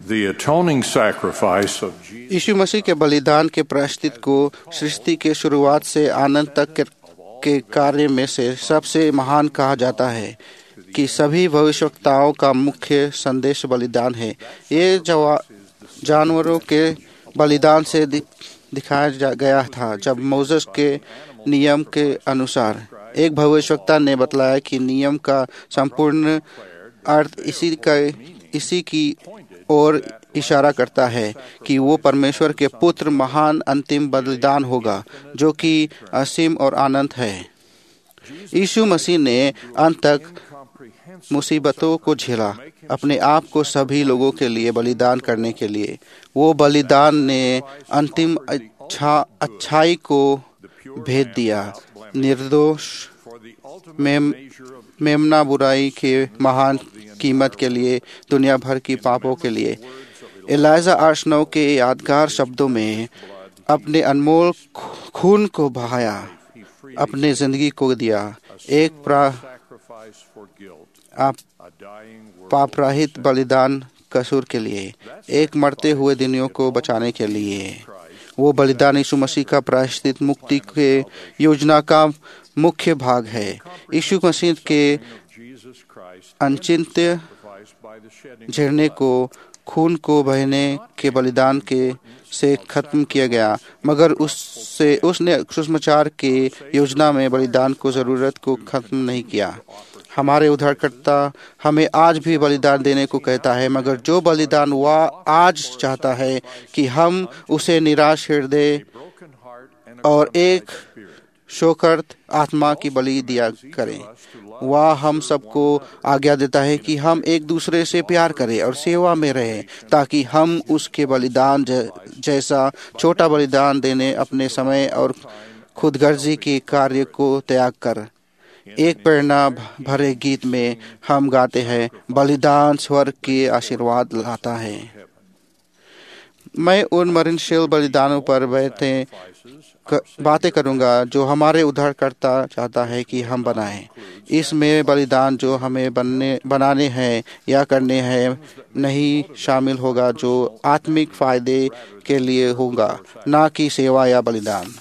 The atoning sacrifice of Jesus यीशु मसीह के बलिदान के प्रायश्चित को सृष्टि के शुरुआत से आनंद तक के कार्य में से सबसे महान कहा जाता है कि सभी भविष्यवक्ताओं का मुख्य संदेश बलिदान है। ये जानवरों के बलिदान से दिखाया गया था। जब मोसेस के नियम के अनुसार एक भविष्यवक्ता ने बतलाया कि नियम का संपूर्ण अर्थ इसी की ओर इशारा करता है कि वो परमेश्वर के पुत्र महान अंतिम बलिदान होगा जो कि असीम और अनंत है। यीशु मसीह ने अंत तक मुसीबतों को झेला, अपने आप को सभी लोगों के लिए बलिदान करने के लिए। वो बलिदान ने अंतिम अच्छाई को भेद दिया, निर्दोष मेमना बुराई के महान कीमत के लिए, दुनिया भर की पापों के लिए। एलिजा आर्सनौ के यादगार शब्दों में अपने अनमोल खून को बहाया, अपने जिंदगी को दिया, एक पापरहित बलिदान कसूर के लिए, एक मरते हुए दुनिया को बचाने के लिए। वो बलिदान यीशु मसीह का प्रायश्चित मुक्ति के योजना का मुख्य भाग है। यीशु मसीह के अनचिंत्य झरने को खून को बहने के बलिदान के से खत्म किया गया, मगर उसने सुसमाचार के योजना में बलिदान को जरूरत को खत्म नहीं किया। हमारे उद्धारकर्ता हमें आज भी बलिदान देने को कहता है, मगर जो बलिदान वह आज चाहता है कि हम उसे निराश हृदय और एक शोकर्त आत्मा की बलि दिया करें। वह हम सबको आज्ञा देता है कि हम एक दूसरे से प्यार करें और सेवा में रहें, ताकि हम उसके बलिदान जैसा छोटा बलिदान देने अपने समय और खुदगर्जी के कार्य को त्याग कर। एक प्रेरणा भरे गीत में हम गाते हैं, बलिदान स्वर्ग के आशीर्वाद लाता है। मैं उन मरणशील बलिदानों पर बातें करूंगा जो हमारे उद्धारकर्ता चाहता है कि हम बनाएं। इसमें बलिदान जो हमें बनाने हैं या करने हैं नहीं शामिल होगा, जो आत्मिक फायदे के लिए होगा, ना कि सेवा या बलिदान।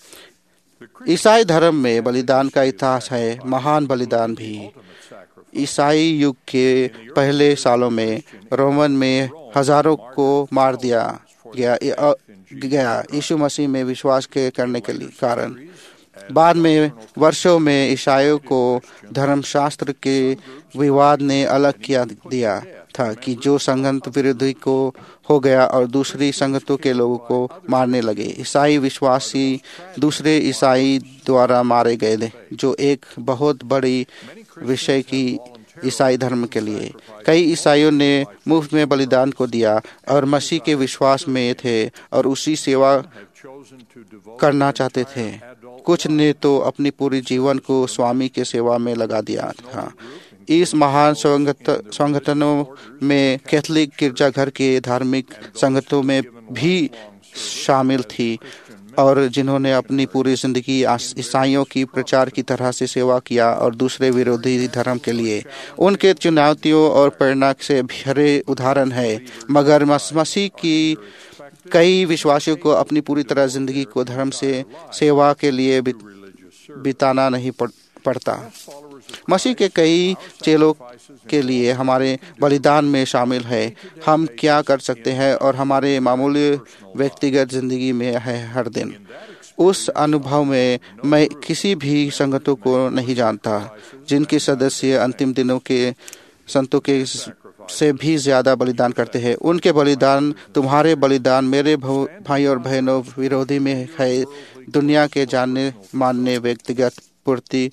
ईसाई धर्म में बलिदान का इतिहास है, महान बलिदान भी। ईसाई युग के पहले सालों में रोमन में हजारों को मार दिया गया यीशु मसीह में विश्वास करने के कारण। बाद में वर्षों में ईसाइयों को धर्मशास्त्र के विवाद ने अलग दिया था कि जो संगत विरोधी को हो गया और दूसरी संगतों के लोगों को मारने लगे। ईसाई विश्वासी दूसरे ईसाई द्वारा मारे गए थे, जो एक बहुत बड़ी विषय की ईसाई धर्म के लिए। कई ईसाइयों ने मुफ्त में बलिदान को दिया और मसीह के विश्वास में थे और उसी सेवा करना चाहते थे। कुछ ने तो अपनी पूरी जीवन को स्वामी के सेवा में लगा दिया था। इस महान संगठनों में कैथोलिक गिरजाघर के धार्मिक संगठनों में भी शामिल थी और जिन्होंने अपनी पूरी जिंदगी ईसाइयों की प्रचार की तरह से सेवा किया और दूसरे विरोधी धर्म के लिए। उनके चुनौतियों और प्रेरणा से भरे उदाहरण है, मगर मसीह की कई विश्वासियों को अपनी पूरी तरह जिंदगी को धर्म से सेवा के लिए बिताना नहीं पड़ता। मसीह के कई चेलों के लिए हमारे बलिदान में शामिल है। हम क्या कर सकते हैं और हमारे मामूली व्यक्तिगत जिंदगी में है हर दिन। उस अनुभव में मैं किसी भी संगठनों को नहीं जानता जिनके सदस्य अंतिम दिनों के संतों के से भी ज्यादा बलिदान करते हैं। उनके बलिदान तुम्हारे बलिदान मेरे भाई और बहनों विरोधी में है, दुनिया के जानने मानने व्यक्तिगत पूर्ति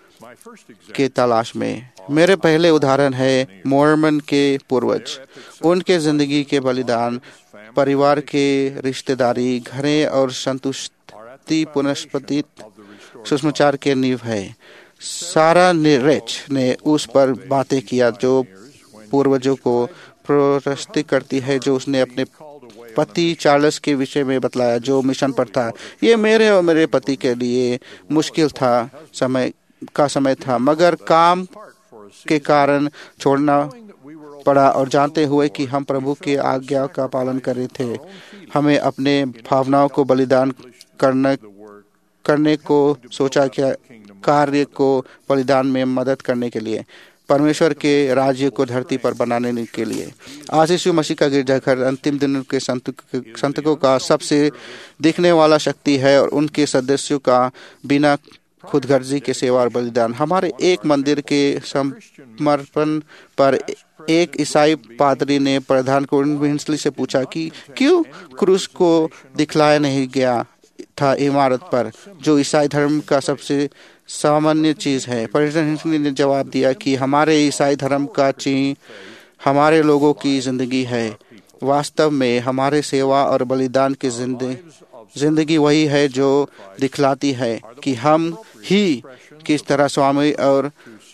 के तलाश में। मेरे पहले उदाहरण है मोर्मन के पूर्वज। उनके जिंदगी के बलिदान परिवार के रिश्तेदारी, घरें और संतुष्टि पुनस्पतित सुसमाचार के नींव है। सारा निरेच ने उस पर बातें किया जो पूर्वजों को प्रोत्साहित करती है, जो उसने अपने पति चार्ल्स के विषय में बतलाया जो मिशन पर था। ये मेरे और मेरे पति के लिए मुश्किल समय था, मगर काम के कारण छोड़ना पड़ा और जानते हुए कि हम प्रभु की आज्ञा का पालन कर रहे थे, हमें अपने भावनाओं को बलिदान करने को सोचा क्या कार्य को बलिदान में मदद करने के लिए, परमेश्वर के राज्य को धरती पर बनाने के लिए। आज यीशु मसीह का गिरजाघर अंतिम दिनों के संतकों का सबसे दिखने वाला शक्ति है और उनके सदस्यों का बिना खुदगर्जी के सेवा और बलिदान। हमारे एक मंदिर के समर्पण पर एक ईसाई पादरी ने प्रधान विंसली से पूछा कि क्यों क्रूस को दिखलाया नहीं गया था इमारत पर, जो ईसाई धर्म का सबसे सामान्य चीज है। प्रधान विंसली ने जवाब दिया कि हमारे ईसाई धर्म का चिन्ह हमारे लोगों की जिंदगी है। वास्तव में हमारे सेवा और बलिदान की जिंदगी वही है जो दिखलाती है कि हम ही किस तरह स्वामी और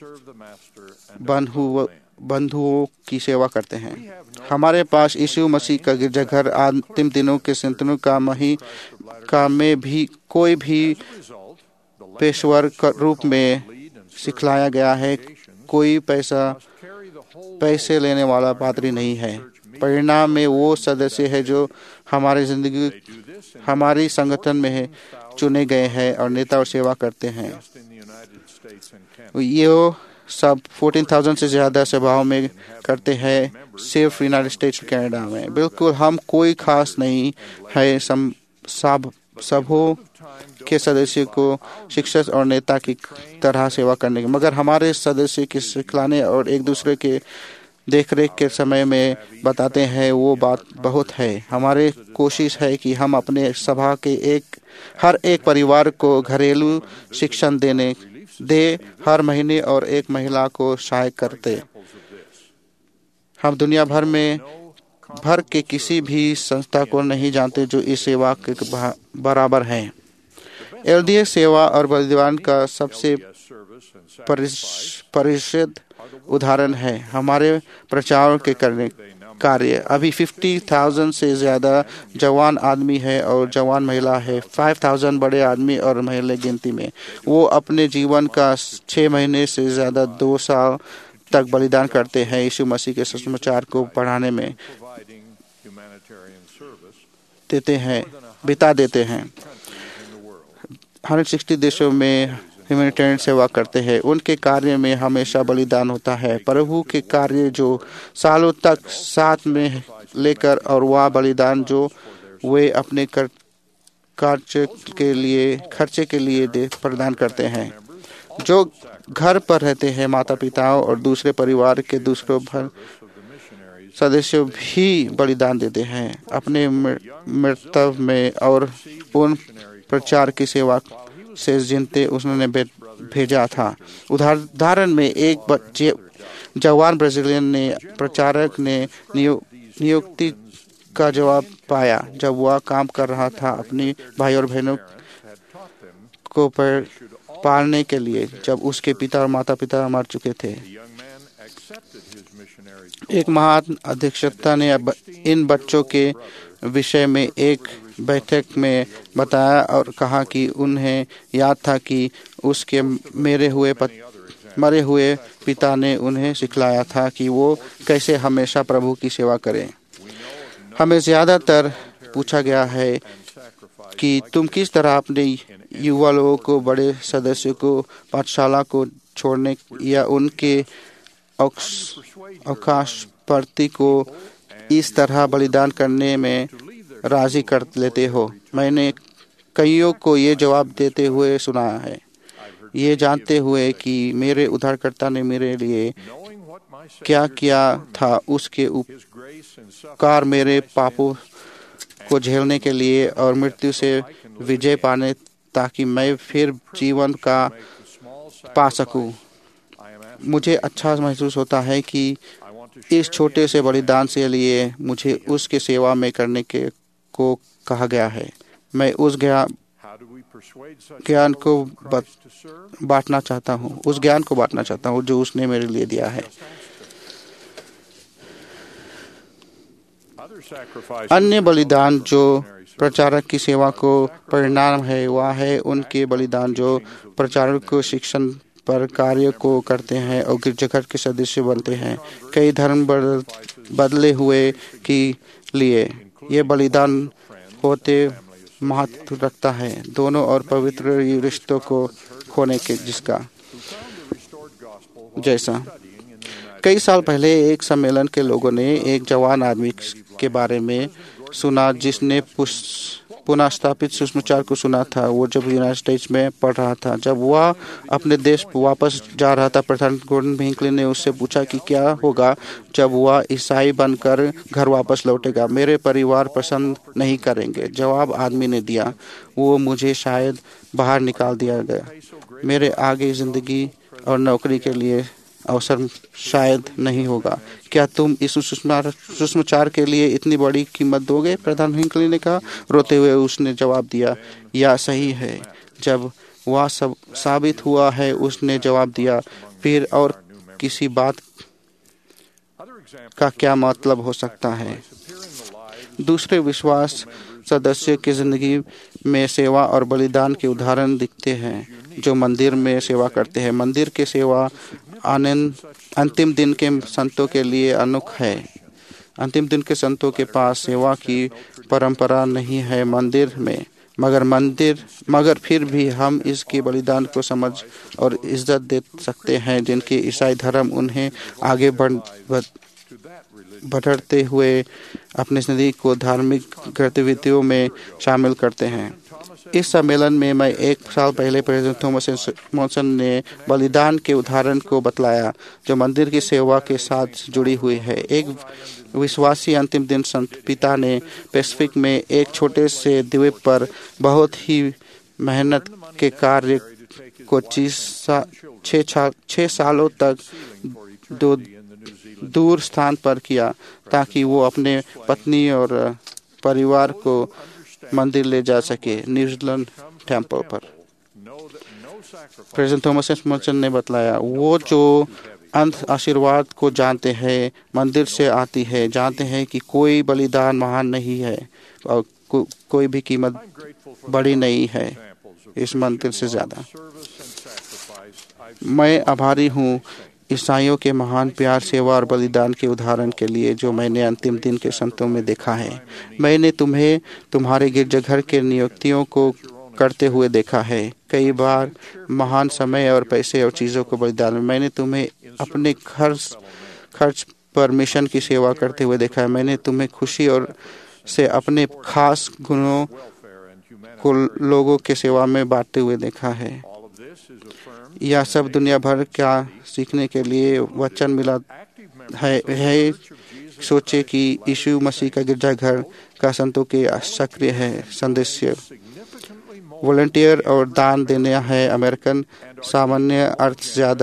बंधुओं की सेवा करते हैं। हमारे पास यीशु मसीह का गिरजाघर अंतिम दिनों के संतों में भी कोई भी पेशवर रूप में सिखलाया गया है। कोई पैसे लेने वाला पादरी नहीं है। परिणाम में वो सदस्य है जो हमारी संगठन में चुने गए हैं और नेता और सेवा करते हैं। ये सब 14,000 से ज्यादा सभाओं में करते हैं, सिर्फ यूनाइटेड स्टेट्स और कनाडा में। बिल्कुल हम कोई खास नहीं है। सबों के सदस्य को शिक्षक और नेता की तरह सेवा करने की, मगर हमारे सदस्य के सिखलाने और एक दूसरे के देखरेख के समय में बताते हैं वो बात बहुत है। हमारी कोशिश है कि हम अपने सभा के हर एक परिवार को घरेलू शिक्षण दे हर महीने और एक महिला को सहायक करते। हम दुनिया भर के किसी भी संस्था को नहीं जानते जो इस सेवा के बराबर है। एलडीएस सेवा और बलिदान का सबसे परिचित उदाहरण है हमारे प्रचार के कार्य। अभी 50,000 से ज्यादा जवान आदमी है और जवान महिला है। 5,000 बड़े आदमी और महिला गिनती में। वो अपने जीवन का 6 महीने से ज्यादा 2 साल तक बलिदान करते हैं यीशु मसीह के सुसमाचार को पढ़ाने में बिता देते हैं। 160 देशों में ह्यूमैनिटेरियन सेवा करते हैं। उनके कार्य में हमेशा बलिदान होता है। प्रभु के कार्य जो सालों तक साथ में लेकर और वह बलिदान जो वे अपने खर्चे के लिए प्रदान करते हैं। जो घर पर रहते हैं, माता पिताओं और दूसरे परिवार के दूसरों सदस्यों भी बलिदान देते हैं अपने मृत्यु में और उन प्रचार की सेवा से जिनते उन्होंने भेजा था। उदाहरण में एक जवान ब्राजीलियन प्रचारक ने नियुक्ति का जवाब पाया जब वह काम कर रहा था अपनी भाई और बहनों को पालने के लिए, जब उसके पिता और माता पिता मर चुके थे। एक महान अध्यक्षता ने इन बच्चों के विषय में एक बैठक में बताया और कहा कि उन्हें याद था कि उसके मरे हुए पिता ने उन्हें सिखलाया था कि वो कैसे हमेशा प्रभु की सेवा करें। हमें ज्यादातर पूछा गया है कि तुम किस तरह अपने युवा लोगों को, बड़े सदस्यों को पाठशाला को छोड़ने या उनके अवकाश प्रति को इस तरह बलिदान करने में राजी कर लेते हो। मैंने कईयों को ये जवाब देते हुए सुना है, ये जानते हुए कि मेरे उद्धारकर्ता ने मेरे लिए क्या किया था, उसके उपकार मेरे पापों को झेलने के लिए और मृत्यु से विजय पाने ताकि मैं फिर जीवन का पा सकूं। मुझे अच्छा महसूस होता है कि इस छोटे से बलिदान से लिए मुझे उसके सेवा में करने को कहा गया है। मैं उस ज्ञान को बांटना चाहता हूँ जो उसने मेरे लिए दिया है। अन्य बलिदान जो प्रचारक की सेवा को परिणाम है वह है उनके बलिदान जो प्रचारक को शिक्षण पर कार्य को करते हैं और गिरजाघर के सदस्य बनते हैं। कई धर्म बदले हुए के लिए ये बलिदान होते महत्व रखता है, दोनों और पवित्र रिश्तों को खोने के जिसका जैसा। कई साल पहले एक सम्मेलन के लोगों ने एक जवान आदमी के बारे में सुना जिसने पुनः स्थापित सुसमाचार को सुना था। वो जब यूनाइटेड स्टेट्स में पढ़ रहा था, जब वह अपने देश वापस जा रहा था, प्रधान गॉर्डन हिंकली ने उससे पूछा कि क्या होगा जब वह ईसाई बनकर घर वापस लौटेगा। मेरे परिवार पसंद नहीं करेंगे, जवाब आदमी ने दिया। वो मुझे शायद बाहर निकाल दिया गया। मेरे आगे जिंदगी और नौकरी के लिए अवसर शायद नहीं होगा। क्या तुम इस सुसमाचार के लिए इतनी बड़ी कीमत दोगे? प्रधान हिंकली ने कहा। रोते हुए उसने जवाब दिया, यह सही है। जब वह सब साबित हुआ है, उसने जवाब दिया, फिर और किसी बात का क्या मतलब हो सकता है? दूसरे विश्वास सदस्य की जिंदगी में सेवा और बलिदान के उदाहरण दिखते हैं जो मंदिर में सेवा करते हैं। मंदिर की सेवा अंतिम दिन के संतों के लिए अनोख है। अंतिम दिन के संतों के पास सेवा की परंपरा नहीं है मंदिर में, मगर फिर भी हम इसके बलिदान को समझ और इज्जत दे सकते हैं जिनके ईसाई धर्म उन्हें आगे बढ़ते हुए अपने जिंदगी को धार्मिक गतिविधियों में शामिल करते हैं। इस सम्मेलन में मैं एक साल पहले प्रेसिडेंट थॉमस मॉनसन ने बलिदान के उदाहरण को बतलाया जो मंदिर की सेवा के साथ जुड़ी हुई है। एक विश्वासी अंतिम दिन संत पिता ने पैसिफिक में एक छोटे से द्वीप पर बहुत ही मेहनत के कार्य को 6 सालों तक दूर स्थान पर किया ताकि वो अपने पत्नी और परिवार को मंदिर ले जा सके, न्यूजीलैंड टेम्पल पर। प्रेसिडेंट थॉमस मॉनसन ने बतलाया, वो जो अंत आशीर्वाद को जानते हैं मंदिर से आती है, जानते हैं कि कोई बलिदान महान नहीं है और कोई भी कीमत बड़ी नहीं है इस मंदिर से ज्यादा। मैं आभारी हूँ ईसाइयों के महान प्यार, सेवा और बलिदान के उदाहरण के लिए जो मैंने अंतिम दिन के संतों में देखा है। मैंने तुम्हें तुम्हारे गिरजाघर के नियुक्तियों को करते हुए देखा है, कई बार महान समय और पैसे और चीज़ों को बलिदान में। मैंने तुम्हें अपने खर्च पर मिशन की सेवा करते हुए देखा है। मैंने तुम्हें खुशी और से अपने खास गुणों को लोगों के सेवा में बांटते हुए देखा है। यह सब दुनिया भर क्या सीखने के लिए वचन मिला है। सोचे कि यीशु मसीह का गिरजाघर का संतों के सक्रिय है सदस्य, वॉलंटियर और दान देना है। अमेरिकन सामान्य अर्थ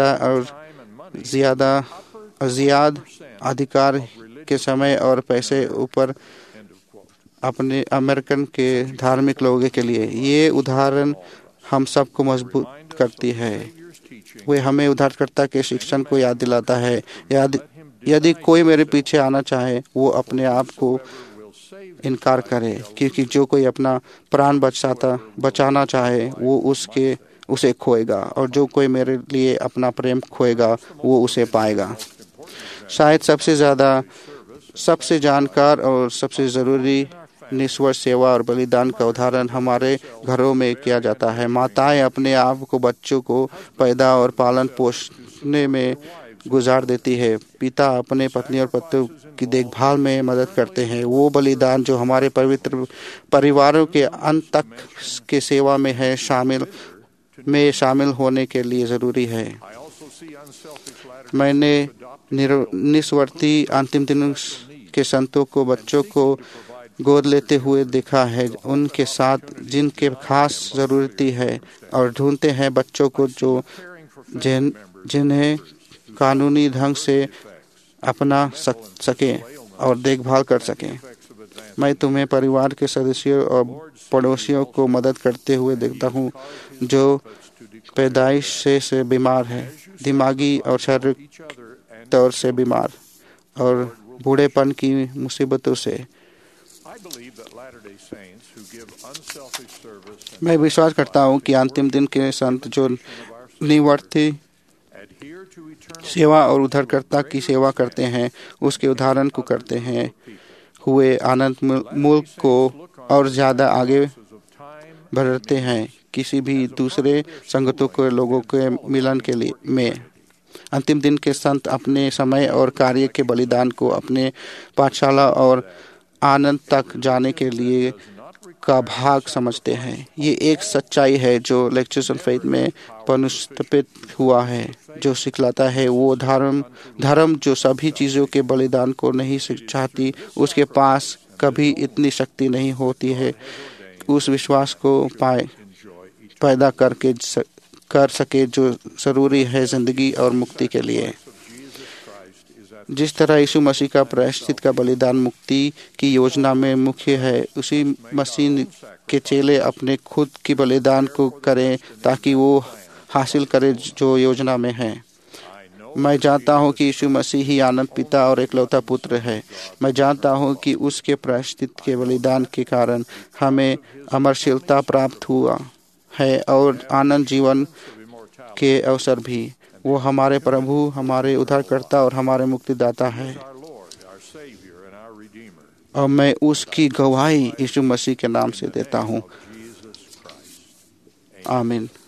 ज्यादा अधिकार के समय और पैसे ऊपर अपने अमेरिकन के धार्मिक लोगों के लिए। ये उदाहरण हम सबको मजबूत करती है। वे हमें उद्धारकर्ता के शिक्षण को याद दिलाता है। यदि कोई मेरे पीछे आना चाहे, वो अपने आप को इनकार करे, क्योंकि जो कोई अपना प्राण बचाना चाहे वो उसे खोएगा, और जो कोई मेरे लिए अपना प्रेम खोएगा वो उसे पाएगा। शायद सबसे जानकार और सबसे ज़रूरी निस्वार्थ सेवा और बलिदान का उदाहरण हमारे घरों में किया जाता है। माताएं अपने आप को बच्चों को पैदा और पालन पोषण में गुजार देती है। पिता अपने पत्नी और पुत्रों की देखभाल में मदद करते हैं। वो बलिदान जो हमारे पवित्र परिवारों के अंत तक के सेवा में है, शामिल होने के लिए ज़रूरी है। मैंने निस्वार्थी अंतिम दिनों के संतों को बच्चों को गोद लेते हुए देखा है, उनके साथ जिनके खास ज़रूरती है, और ढूंढते हैं बच्चों को जिन्हें कानूनी ढंग से अपना सके और देखभाल कर सकें। मैं तुम्हें परिवार के सदस्यों और पड़ोसियों को मदद करते हुए देखता हूँ जो पैदाइश से बीमार है, दिमागी और शारीरिक तौर से बीमार और बूढ़ेपन की मुसीबतों से। मैं विश्वास करता हूँ कि अंतिम दिन के संत जो निस्वार्थी सेवा और उद्धारकर्ता की सेवा करते हैं, उसके उदाहरण को करते हैं हुए आनंद मुल्क को और ज़्यादा आगे बढ़ते हैं किसी भी दूसरे संगतों के लोगों के मिलन के लिए में। अंतिम दिन के संत अपने समय और कार्य के बलिदान को अपने पाठशाला और आनंद तक जाने के लिए का भाग समझते हैं। ये एक सच्चाई है जो लेक्चर्स ऑन फेथ में पुनर्स्थापित हुआ है, जो सिखलाता है वो धर्म जो सभी चीज़ों के बलिदान को नहीं चाहती, उसके पास कभी इतनी शक्ति नहीं होती है उस विश्वास को पैदा कर सके जो ज़रूरी है ज़िंदगी और मुक्ति के लिए। जिस तरह यीशु मसीह का प्रायश्चित का बलिदान मुक्ति की योजना में मुख्य है, उसी मसीह के चेले अपने खुद की बलिदान को करें ताकि वो हासिल करें जो योजना में है। मैं जानता हूँ कि यीशु मसीह ही आनंद पिता और एकलौता पुत्र है। मैं जानता हूँ कि उसके प्रायश्चित के बलिदान के कारण हमें अमरशीलता प्राप्त हुआ है और आनंद जीवन के अवसर भी। वो हमारे प्रभु, हमारे उद्धारकर्ता और हमारे मुक्तिदाता है और मैं उसकी गवाही यीशु मसीह के नाम से देता हूँ। आमीन।